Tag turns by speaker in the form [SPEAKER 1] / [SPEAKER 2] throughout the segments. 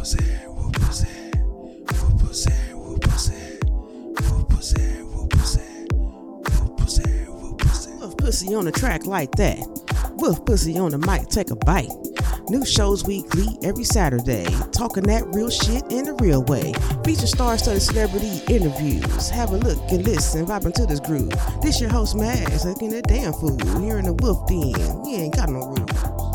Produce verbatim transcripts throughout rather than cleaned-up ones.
[SPEAKER 1] Pussy on the track like that. Wolf pussy on the mic, take a bite. New shows weekly every Saturday. Talking that real shit in a real way. Feature star-studded celebrity interviews. Have a look and listen, vibing to this groove. This your host Max, looking that damn fool. Here in the Wolf Den, we ain't got no rules.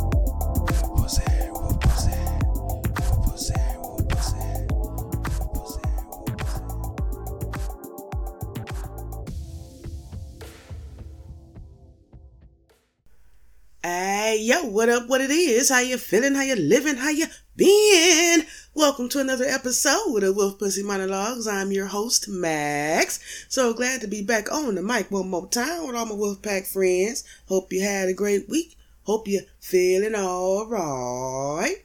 [SPEAKER 1] Hey, yo, what up, what it is? How you feeling? How you living? How you been? Welcome to another episode of Wolf Pussy Monologues. I'm your host, Max. So glad to be back on the mic one more time with all my Wolfpack friends. Hope you had a great week. Hope you're feeling all right.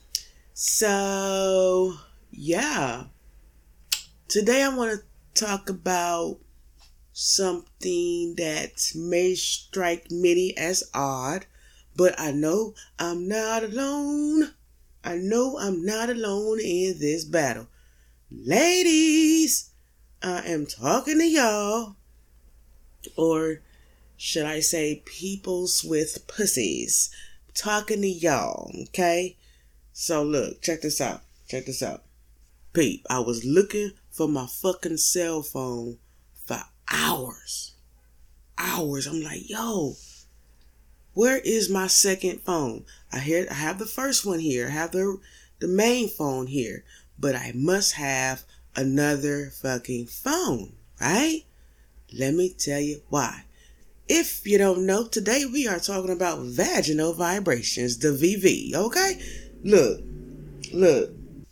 [SPEAKER 1] So, yeah. Today I want to talk about something that may strike many as odd, but I know I'm not alone. I know I'm not alone in this battle. Ladies, I am talking to y'all, or should I say peoples with pussies. I'm talking to y'all, okay? So look, check this out. Check this out. Peep, I was looking for my fucking cell phone for hours. Hours. I'm like, yo, where is my second phone? I hear I have the first one here. I have the the main phone here. But I must have another fucking phone, right? Let me tell you why. If you don't know, today we are talking about vaginal vibrations, the V V, okay? Look, look,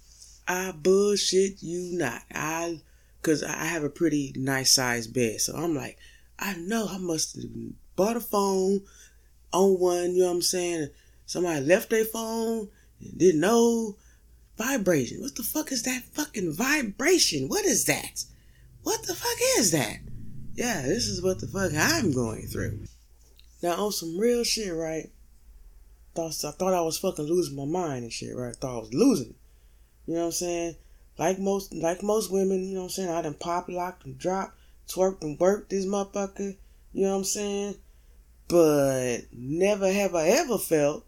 [SPEAKER 1] I bullshit you not. I Because I have a pretty nice sized bed. So I'm like, I know I must have bought a phone on one, you know what I'm saying? Somebody left their phone and didn't know. Vibration. What the fuck is that fucking vibration? What is that? What the fuck is that? Yeah, this is what the fuck I'm going through. Now, on some real shit, right? Thought, I thought I was fucking losing my mind and shit, right? I thought I was losing it. You know what I'm saying? Like most, like most women, you know what I'm saying? I done pop, locked, and dropped, twerked, and worked this motherfucker. You know what I'm saying? But never have I ever felt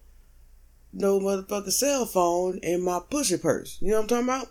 [SPEAKER 1] no motherfucking cell phone in my pussy purse. You know what I'm talking about?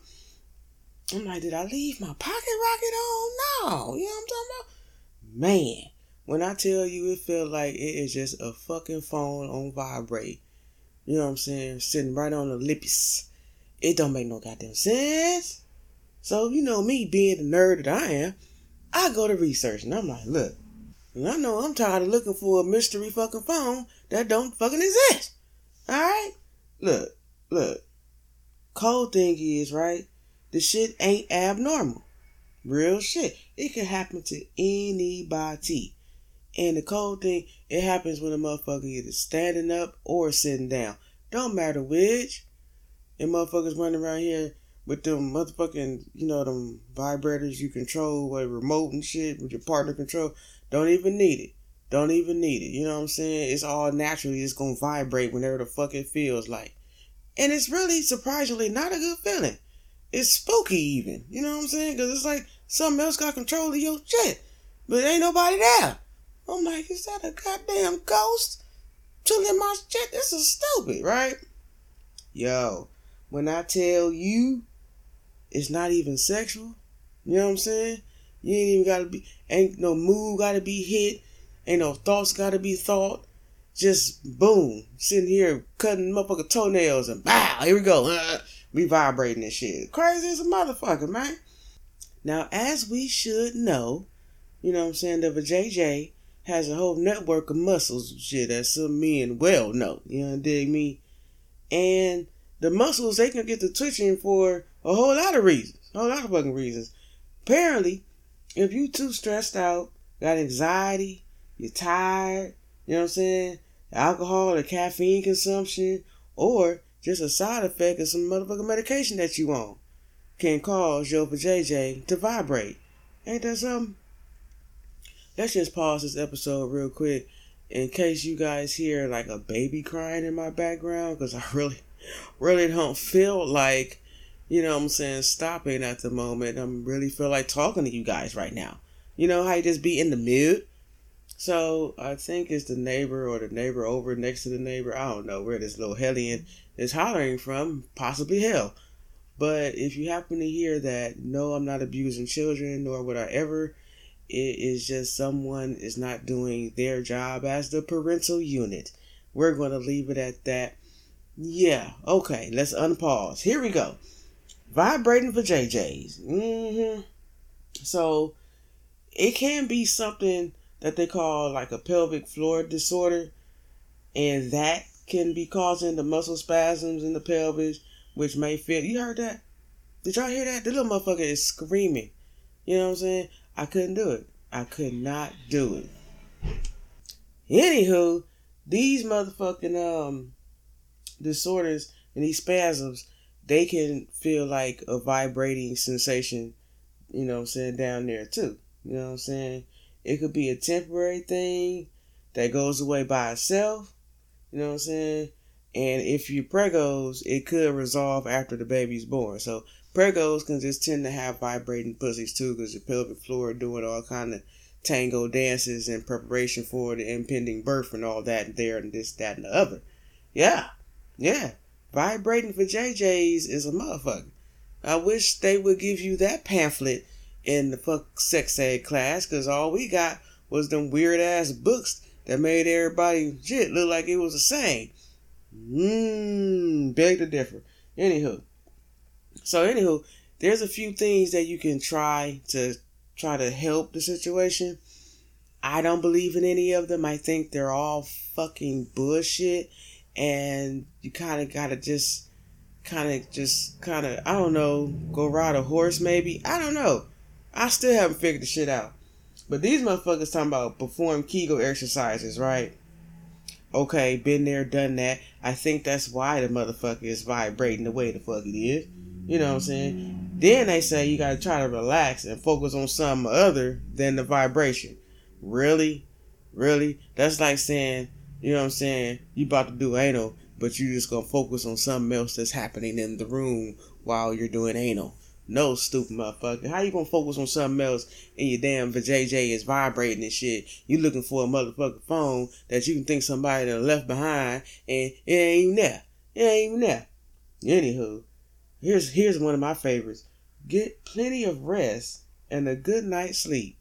[SPEAKER 1] I'm like, did I leave my pocket rocket on? No. You know what I'm talking about? Man, when I tell you it felt like it is just a fucking phone on vibrate. You know what I'm saying? Sitting right on the lippies. It don't make no goddamn sense. So, you know me being the nerd that I am, I go to research and I'm like, look, I know I'm tired of looking for a mystery fucking phone that don't fucking exist. Alright? Look, look. Cold thing is, right, the shit ain't abnormal. Real shit. It can happen to anybody. And the cold thing, it happens when a motherfucker either standing up or sitting down. Don't matter which. And motherfuckers running around here with them motherfucking, you know, them vibrators you control with a remote and shit, with your partner control. Don't even need it. Don't even need it. You know what I'm saying? It's all naturally. It's going to vibrate whenever the fuck it feels like. And it's really, surprisingly, not a good feeling. It's spooky even. You know what I'm saying? Because it's like something else got control of your shit. But ain't nobody there. I'm like, is that a goddamn ghost chilling my shit? This is stupid, right? Yo. When I tell you, it's not even sexual, you know what I'm saying? You ain't even gotta be, ain't no mood gotta be hit, ain't no thoughts gotta be thought. Just boom, sitting here cutting motherfucking toenails and bow, here we go, uh, we vibrating and shit. Crazy as a motherfucker, man. Now, as we should know, you know what I'm saying, the vajayjay has a whole network of muscles and shit that some men well know, you know what I dig me? And the muscles, they can get to twitching for a whole lot of reasons. A whole lot of fucking reasons. Apparently, if you too stressed out, got anxiety, you're tired, you know what I'm saying? Alcohol or caffeine consumption, or just a side effect of some motherfucking medication that you on, can cause your vajayjay to vibrate. Ain't that something? Let's just pause this episode real quick in case you guys hear like a baby crying in my background, because I really... really don't feel like you know what I'm saying, stopping at the moment. I really feel like talking to you guys right now. You know how you just be in the mood? So I think it's the neighbor or the neighbor over next to the neighbor. I don't know where this little hellion is hollering from. Possibly hell. But if you happen to hear that, no, I'm not abusing children, nor would I ever. It is just someone is not doing their job as the parental unit. We're going to leave it at that. Yeah, okay, let's unpause. Here we go. Vibrating for J Js. Mm-hmm. So, it can be something that they call like a pelvic floor disorder. And that can be causing the muscle spasms in the pelvis, which may feel... You heard that? Did y'all hear that? The little motherfucker is screaming. You know what I'm saying? I couldn't do it. I could not do it. Anywho, these motherfucking um disorders and these spasms, they can feel like a vibrating sensation, you know what I'm saying, down there too. You know what I'm saying? It could be a temporary thing that goes away by itself. You know what I'm saying? And if you pregos, it could resolve after the baby's born. So pregos can just tend to have vibrating pussies too, because your pelvic floor doing all kind of tango dances in preparation for the impending birth and all that and there and this, that, and the other. Yeah. Yeah. Vibrating for J Js is a motherfucker. I wish they would give you that pamphlet in the fuck sex ed class, because all we got was them weird ass books that made everybody shit look like it was the same. Mmm, beg to differ. Anywho. So anywho, there's a few things that you can try to try to help the situation. I don't believe in any of them. I think they're all fucking bullshit. And you kind of gotta just, kind of just, kind of, I don't know, go ride a horse maybe. I don't know. I still haven't figured the shit out. But these motherfuckers talking about perform Kegel exercises, right? Okay, been there, done that. I think that's why the motherfucker is vibrating the way the fuck it is. You know what I'm saying? Then they say you gotta try to relax and focus on something other than the vibration. Really? Really? That's like saying, you know what I'm saying, you about to do anal, but you just gonna focus on something else that's happening in the room while you're doing anal. No, stupid motherfucker. How you gonna focus on something else and your damn vajayjay is vibrating and shit? You looking for a motherfucking phone that you can think somebody done left behind and it ain't even there. It ain't even there. Anywho, here's here's one of my favorites. Get plenty of rest and a good night's sleep.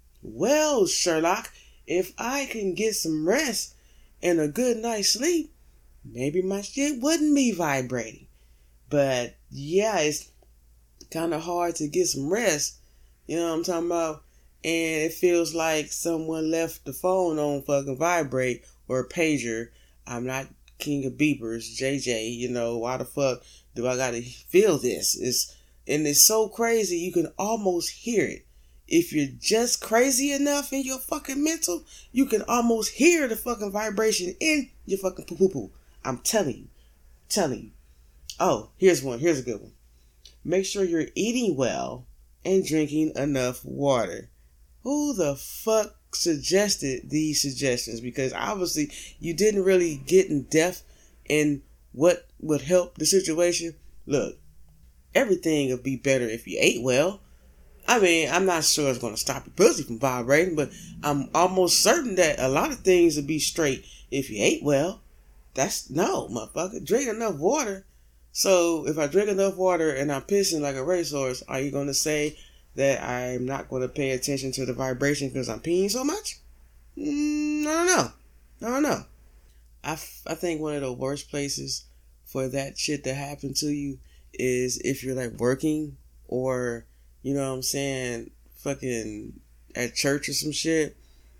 [SPEAKER 1] Well, Sherlock, if I can get some rest and a good night's sleep, maybe my shit wouldn't be vibrating. But yeah, it's kind of hard to get some rest, you know what I'm talking about? And it feels like someone left the phone on fucking vibrate or a pager. I'm not king of beepers, J J, you know, why the fuck do I gotta feel this? It's, and it's so crazy you can almost hear it. If you're just crazy enough in your fucking mental, you can almost hear the fucking vibration in your fucking poo-poo-poo. I'm telling you. Telling you. Oh, here's one. Here's a good one. Make sure you're eating well and drinking enough water. Who the fuck suggested these suggestions? Because obviously you didn't really get in depth in what would help the situation. Look, everything would be better if you ate well. I mean, I'm not sure it's going to stop your pussy from vibrating, but I'm almost certain that a lot of things would be straight if you ate well. That's, no, motherfucker. Drink enough water. So, if I drink enough water and I'm pissing like a racehorse, are you going to say that I'm not going to pay attention to the vibration because I'm peeing so much? Mm, I don't know. I don't know. I, f- I think one of the worst places for that shit to happen to you is if you're like working or, you know what I'm saying, fucking at church or some shit,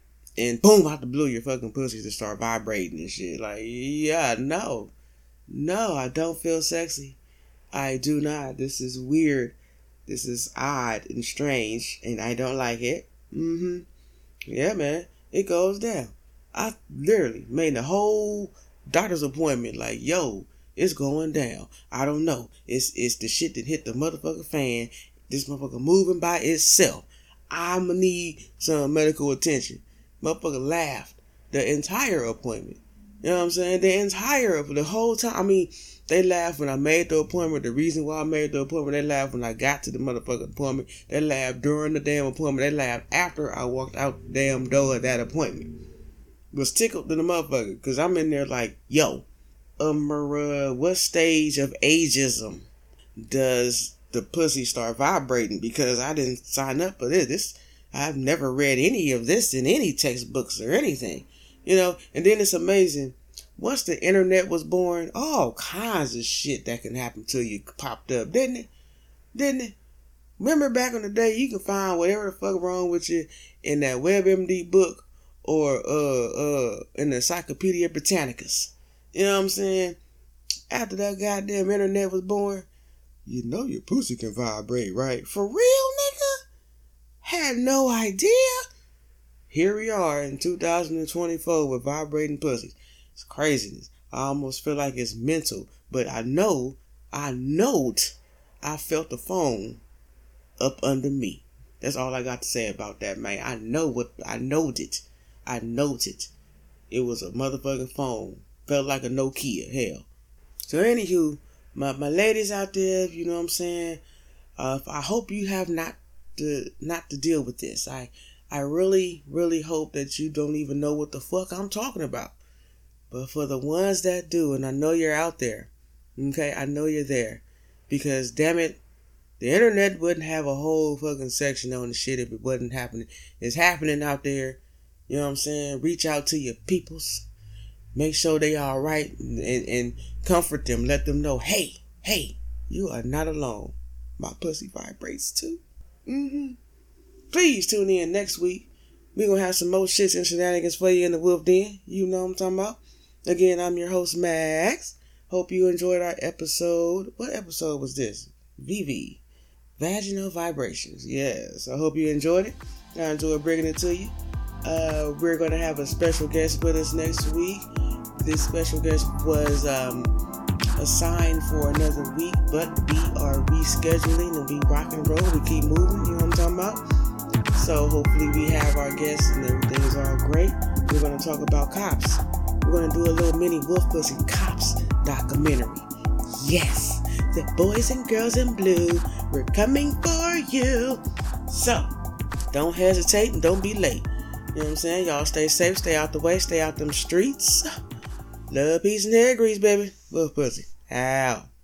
[SPEAKER 1] and boom, out the blue, your fucking pussy to start vibrating and shit. Like, yeah, no. No, I don't feel sexy. I do not. This is weird. This is odd and strange, and I don't like it. Mm-hmm. Yeah, man. It goes down. I literally made the whole doctor's appointment like, yo, it's going down. I don't know. It's it's the shit that hit the motherfucking fan. This motherfucker moving by itself. I'ma need some medical attention. Motherfucker laughed the entire appointment. You know what I'm saying? The entire, the whole time. I mean, they laughed when I made the appointment. The reason why I made the appointment, they laughed when I got to the motherfucking appointment. They laughed during the damn appointment. They laughed after I walked out the damn door of that appointment. Was tickled to the motherfucker because I'm in there like, yo, um, uh, what stage of ageism does the pussy start vibrating? Because I didn't sign up for this. This I've never read any of this in any textbooks or anything. You know, and then it's amazing. Once the internet was born, all kinds of shit that can happen to you popped up, didn't it? Didn't it? Remember back in the day, you could find whatever the fuck wrong with you in that WebMD book or uh uh in the Encyclopedia Britannicus. You know what I'm saying? After that goddamn internet was born, you know your pussy can vibrate, right? For real, nigga? Had no idea. Here we are in two thousand twenty-four with vibrating pussies. It's craziness. I almost feel like it's mental. But I know, I know I felt the phone up under me. That's all I got to say about that, man. I know what, I knowed it. I knowed it. It was a motherfucking phone. Felt like a Nokia, hell. So anywho, my, my ladies out there, you know what I'm saying? Uh, I hope you have not to, not to deal with this. I I really, really hope that you don't even know what the fuck I'm talking about. But for the ones that do, and I know you're out there, okay, I know you're there. Because, damn it, the internet wouldn't have a whole fucking section on the shit if it wasn't happening. It's happening out there, you know what I'm saying? Reach out to your peoples. Make sure they are alright and, and, and comfort them. Let them know, hey, hey, you are not alone. My pussy vibrates too. Mm-hmm. Please tune in next week. We're going to have some more shits and shenanigans for you in the Wolf Den. You know what I'm talking about. Again, I'm your host, Max. Hope you enjoyed our episode. What episode was this? V V. Vaginal Vibrations. Yes. I hope you enjoyed it. I enjoyed bringing it to you. Uh, we're going to have a special guest with us next week. This special guest was um, assigned for another week, but we are rescheduling and we rock and roll. We keep moving. You know what I'm talking about? So hopefully we have our guests and everything is all great. We're going to talk about cops. We're going to do a little mini Wolf Pussy Cops documentary. Yes, the boys and girls in blue, we're coming for you. So, don't hesitate and don't be late. You know what I'm saying? Y'all stay safe, stay out the way, stay out them streets. Love, peace, and hair grease, baby. Wolf Pussy. Out.